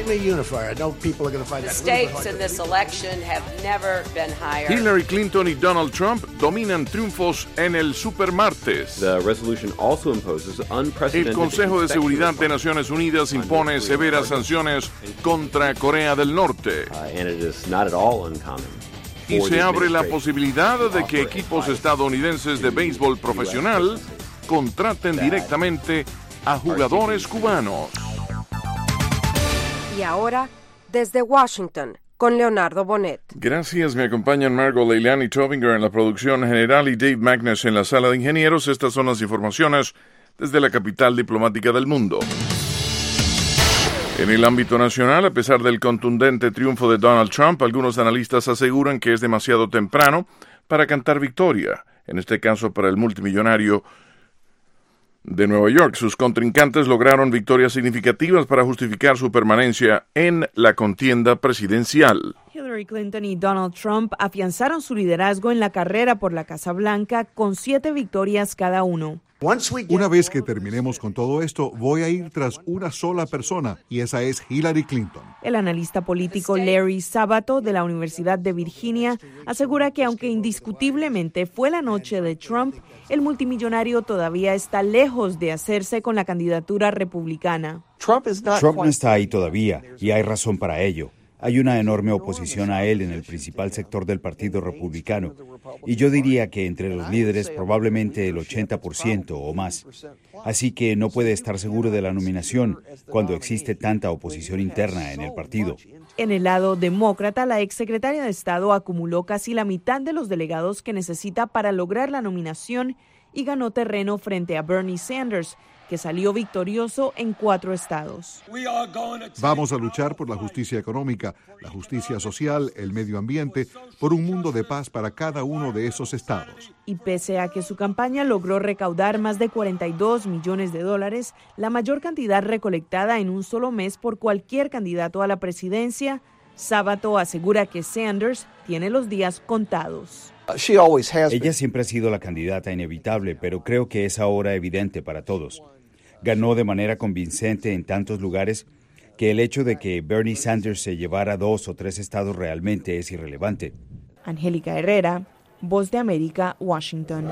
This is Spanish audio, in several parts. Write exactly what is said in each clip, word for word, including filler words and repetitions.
unifier. I know people are going to find The that a little bit stakes hard in to this believe. election have never been higher. Hillary Clinton y Donald Trump dominan triunfos en el supermartes. The resolution also imposes unprecedented El Consejo de Seguridad de Naciones Unidas impone severas sanciones contra Corea del Norte. Uh, and it is not at all uncommon. Y se abre la posibilidad de que equipos estadounidenses de béisbol profesional contraten directamente a jugadores cubanos. Y ahora, desde Washington, con Leonardo Bonet. Gracias, me acompañan Margot Leilani Tobinger en la producción general y Dave Magnus en la sala de ingenieros. Estas son las informaciones desde la capital diplomática del mundo. En el ámbito nacional, a pesar del contundente triunfo de Donald Trump, algunos analistas aseguran que es demasiado temprano para cantar victoria, en este caso para el multimillonario de Nueva York. Sus contrincantes lograron victorias significativas para justificar su permanencia en la contienda presidencial. Hillary Clinton y Donald Trump afianzaron su liderazgo en la carrera por la Casa Blanca con siete victorias cada uno. Una vez que terminemos con todo esto, voy a ir tras una sola persona, y esa es Hillary Clinton. El analista político Larry Sabato de la Universidad de Virginia asegura que aunque indiscutiblemente fue la noche de Trump, el multimillonario todavía está lejos de hacerse con la candidatura republicana. Trump no está ahí todavía, y hay razón para ello. Hay una enorme oposición a él en el principal sector del Partido Republicano, y yo diría que entre los líderes probablemente el ochenta por ciento o más. Así que no puede estar seguro de la nominación cuando existe tanta oposición interna en el partido. En el lado demócrata, la exsecretaria de Estado acumuló casi la mitad de los delegados que necesita para lograr la nominación y ganó terreno frente a Bernie Sanders, que salió victorioso en cuatro estados. Vamos a luchar por la justicia económica, la justicia social, el medio ambiente, por un mundo de paz para cada uno de esos estados. Y pese a que su campaña logró recaudar más de cuarenta y dos millones de dólares, la mayor cantidad recolectada en un solo mes por cualquier candidato a la presidencia, Sabato asegura que Sanders tiene los días contados. Ella siempre ha sido la candidata inevitable, pero creo que es ahora evidente para todos. Ganó de manera convincente en tantos lugares que el hecho de que Bernie Sanders se llevara dos o tres estados realmente es irrelevante. Angélica Herrera, Voz de América, Washington.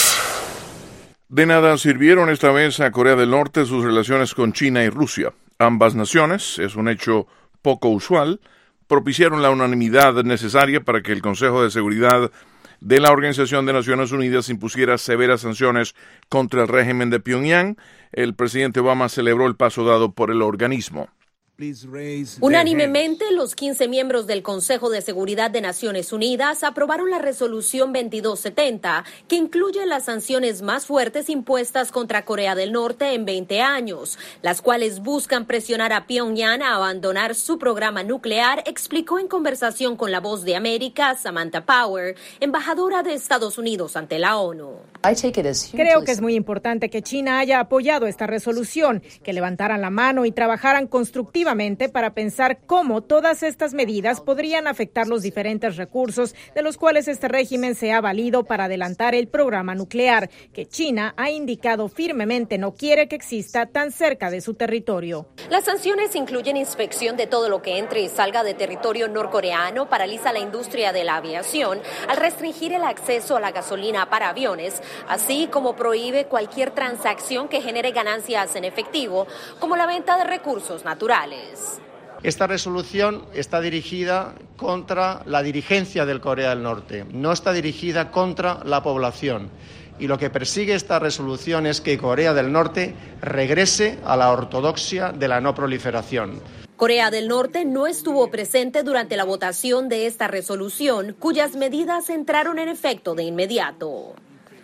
De nada sirvieron esta vez a Corea del Norte sus relaciones con China y Rusia. Ambas naciones, es un hecho poco usual, propiciaron la unanimidad necesaria para que el Consejo de Seguridad de la Organización de Naciones Unidas impusiera severas sanciones contra el régimen de Pyongyang. El presidente Obama celebró el paso dado por el organismo. Unánimemente, los quince miembros del Consejo de Seguridad de Naciones Unidas aprobaron la resolución veintidós setenta, que incluye las sanciones más fuertes impuestas contra Corea del Norte en veinte años, las cuales buscan presionar a Pyongyang a abandonar su programa nuclear, explicó en conversación con La Voz de América Samantha Power, embajadora de Estados Unidos ante la ONU. Creo que es muy importante que China haya apoyado esta resolución, que levantaran la mano y trabajaran constructivamente para pensar cómo todas estas medidas podrían afectar los diferentes recursos de los cuales este régimen se ha valido para adelantar el programa nuclear, que China ha indicado firmemente no quiere que exista tan cerca de su territorio. Las sanciones incluyen inspección de todo lo que entre y salga de territorio norcoreano, paraliza la industria de la aviación al restringir el acceso a la gasolina para aviones, así como prohíbe cualquier transacción que genere ganancias en efectivo, como la venta de recursos naturales. Esta resolución está dirigida contra la dirigencia del Corea del Norte, no está dirigida contra la población. Y lo que persigue esta resolución es que Corea del Norte regrese a la ortodoxia de la no proliferación. Corea del Norte no estuvo presente durante la votación de esta resolución, cuyas medidas entraron en efecto de inmediato.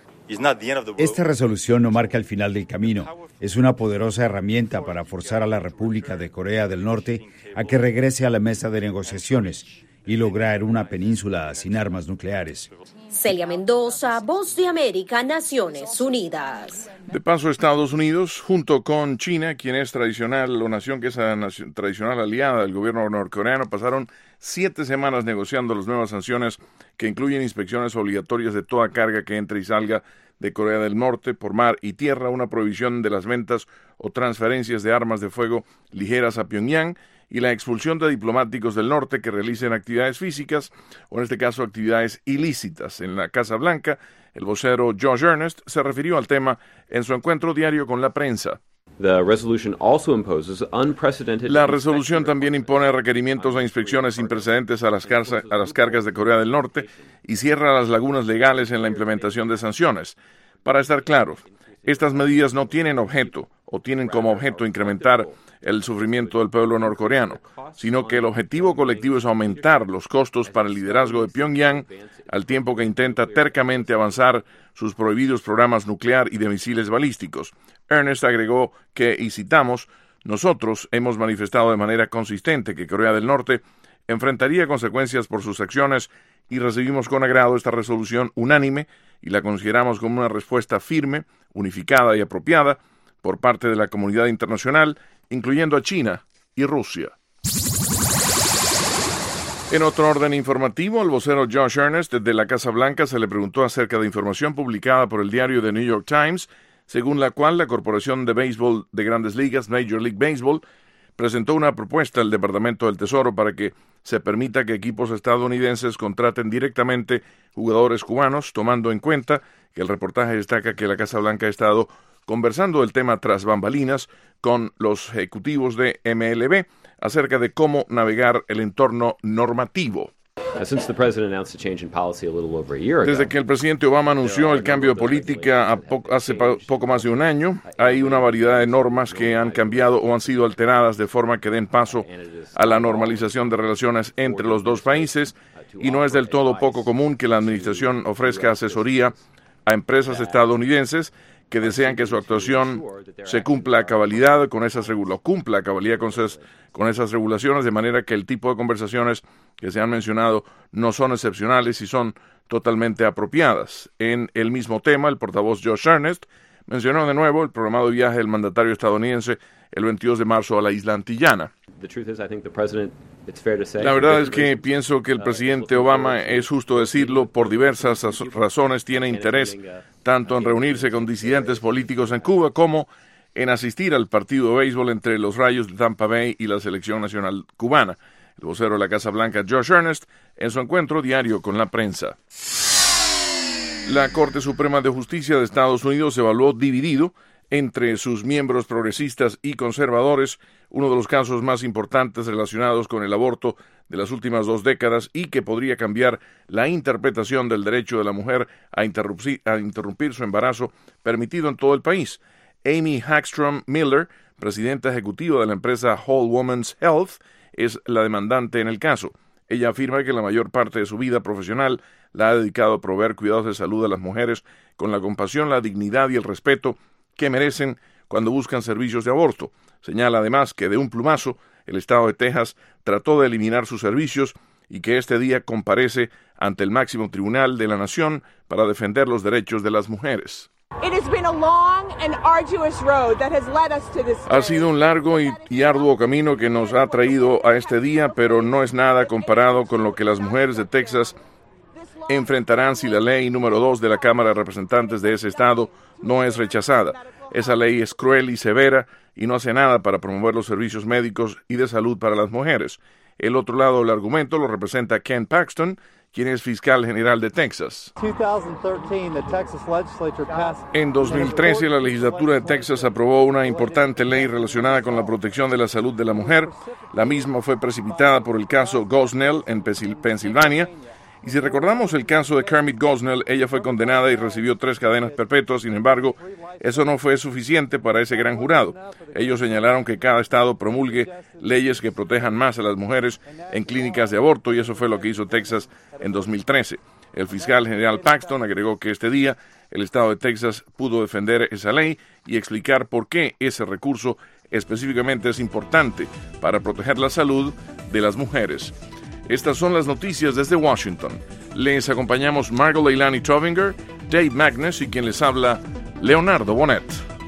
Esta resolución no marca el final del camino. Es una poderosa herramienta para forzar a la República de Corea del Norte a que regrese a la mesa de negociaciones y lograr una península sin armas nucleares. Celia Mendoza, Voz de América, Naciones Unidas. De paso, Estados Unidos, junto con China, quien es tradicional o nación que es la nación, tradicional aliada del gobierno norcoreano, pasaron siete semanas negociando las nuevas sanciones que incluyen inspecciones obligatorias de toda carga que entre y salga de Corea del Norte por mar y tierra, una prohibición de las ventas o transferencias de armas de fuego ligeras a Pyongyang y la expulsión de diplomáticos del norte que realicen actividades físicas, o en este caso actividades ilícitas. En la Casa Blanca, el vocero Josh Earnest se refirió al tema en su encuentro diario con la prensa. The resolution also imposes unprecedented La resolución también impone requerimientos e inspecciones sin precedentes a las, carga, a las cargas de Corea del Norte y cierra las lagunas legales en la implementación de sanciones. Para estar claros, estas medidas no tienen objeto o tienen como objeto incrementar el sufrimiento del pueblo norcoreano, sino que el objetivo colectivo es aumentar los costos para el liderazgo de Pyongyang al tiempo que intenta tercamente avanzar sus prohibidos programas nuclear y de misiles balísticos. Earnest agregó que, y citamos, nosotros hemos manifestado de manera consistente que Corea del Norte enfrentaría consecuencias por sus acciones y recibimos con agrado esta resolución unánime y la consideramos como una respuesta firme, unificada y apropiada por parte de la comunidad internacional, incluyendo a China y Rusia. En otro orden informativo, al vocero Josh Earnest de la Casa Blanca se le preguntó acerca de información publicada por el diario The New York Times, según la cual la Corporación de Béisbol de Grandes Ligas, Major League Baseball, presentó una propuesta al Departamento del Tesoro para que se permita que equipos estadounidenses contraten directamente jugadores cubanos, tomando en cuenta que el reportaje destaca que la Casa Blanca ha estado conversando el tema tras bambalinas con los ejecutivos de M L B acerca de cómo navegar el entorno normativo. Desde que el presidente Obama anunció el cambio de política a po- hace po- poco más de un año, hay una variedad de normas que han cambiado o han sido alteradas de forma que den paso a la normalización de relaciones entre los dos países, y no es del todo poco común que la administración ofrezca asesoría a empresas estadounidenses que desean que su actuación se cumpla a cabalidad con esas regulaciones, cumpla a cabalidad con esas, con esas regulaciones, de manera que el tipo de conversaciones que se han mencionado no son excepcionales y son totalmente apropiadas. En el mismo tema, el portavoz Josh Earnest mencionó de nuevo el programado viaje del mandatario estadounidense el veintidós de marzo a la isla Antillana. La verdad es que pienso que el presidente Obama, es justo decirlo, por diversas razones tiene interés tanto en reunirse con disidentes políticos en Cuba como en asistir al partido de béisbol entre los Rayos de Tampa Bay y la selección nacional cubana. El vocero de la Casa Blanca, Josh Earnest, en su encuentro diario con la prensa. La Corte Suprema de Justicia de Estados Unidos se evaluó dividido entre sus miembros progresistas y conservadores, uno de los casos más importantes relacionados con el aborto de las últimas dos décadas y que podría cambiar la interpretación del derecho de la mujer a interrumpir, a interrumpir su embarazo permitido en todo el país. Amy Hagstrom Miller, presidenta ejecutiva de la empresa Whole Woman's Health, es la demandante en el caso. Ella afirma que la mayor parte de su vida profesional la ha dedicado a proveer cuidados de salud a las mujeres con la compasión, la dignidad y el respeto que merecen cuando buscan servicios de aborto. Señala además que de un plumazo el estado de Texas trató de eliminar sus servicios y que este día comparece ante el máximo tribunal de la nación para defender los derechos de las mujeres. Ha sido un largo y, y arduo camino que nos ha traído a este día, pero no es nada comparado con lo que las mujeres de Texas enfrentarán si la ley número dos de la Cámara de Representantes de ese estado no es rechazada. Esa ley es cruel y severa y no hace nada para promover los servicios médicos y de salud para las mujeres. El otro lado del argumento lo representa Ken Paxton, quien es fiscal general de Texas. En dos mil trece, la legislatura de Texas aprobó una importante ley relacionada con la protección de la salud de la mujer. La misma fue precipitada por el caso Gosnell en Pensilvania. Y si recordamos el caso de Kermit Gosnell, ella fue condenada y recibió tres cadenas perpetuas. Sin embargo, eso no fue suficiente para ese gran jurado. Ellos señalaron que cada estado promulgue leyes que protejan más a las mujeres en clínicas de aborto, y eso fue lo que hizo Texas en dos mil trece. El fiscal general Paxton agregó que este día el estado de Texas pudo defender esa ley y explicar por qué ese recurso específicamente es importante para proteger la salud de las mujeres. Estas son las noticias desde Washington. Les acompañamos Margot Leilani Trovinger, Dave Magnus y quien les habla, Leonardo Bonet.